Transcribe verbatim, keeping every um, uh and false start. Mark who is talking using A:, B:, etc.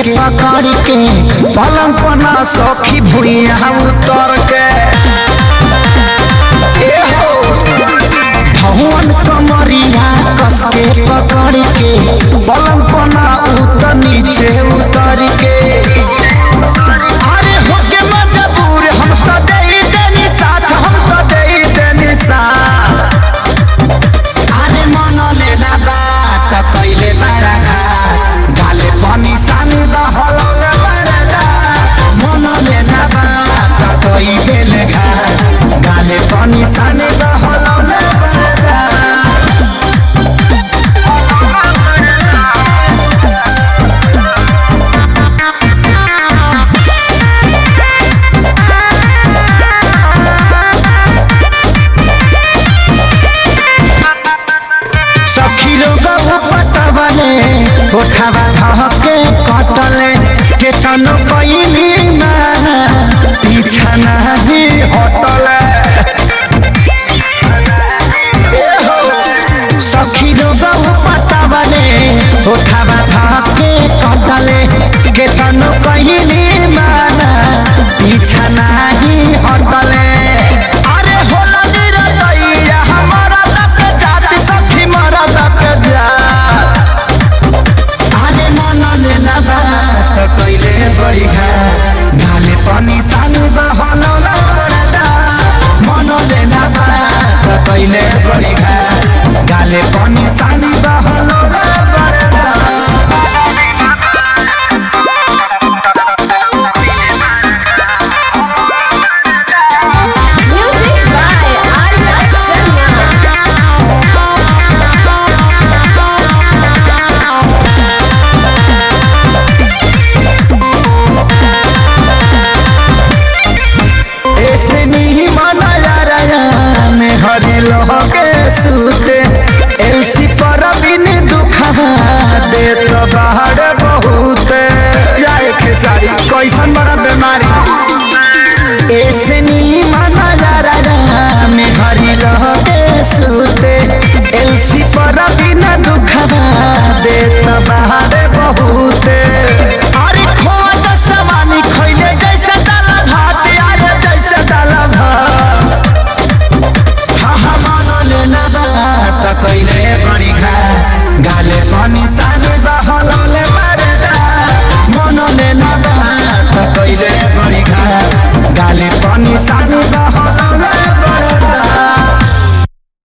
A: पकड़ के पलंग पना सखी भुइया उतर के भवन कमरिया कस के पकड़ के पलंग पना उतर नीचे उतर के अरे होके मजबूर हम तो दे देनी साथ हम तो दे देनी साथ अरे मन लेना बात कैले बड़ा गाले पानी सानी दहलौले बड़ा मन लेना बात कैले गाले पानी सानी दहलौले उठावा धके कटले के तनो कइली ना पीछा नहीं हटले सखी लोग पटावले उठावा धके कटले के तनो कइली ना पीछा नहीं हटले अरे होला निरदैया हमारा तक जात सखी मरा तक जा कैले बड़ी गाले पानी सानु बहलौला बड़ा मन लेना बात कैले बड़ी गाले पानी सानु बहलौला बड़ा सूते एलसी पर बिन दुखवा दे तो बाहर बहुत जाए खेसारी कैसन बड़ा बीमारी ऐसे नहीं माना जा रहा में हरी लगे सूते एलसी पर बिन दुखवा दे तो बाहर बहुत अरे खोद समानी खैले जैसे दाल भात आए जैसे दाल भात कैले बड़ी गाले पानी साने बहल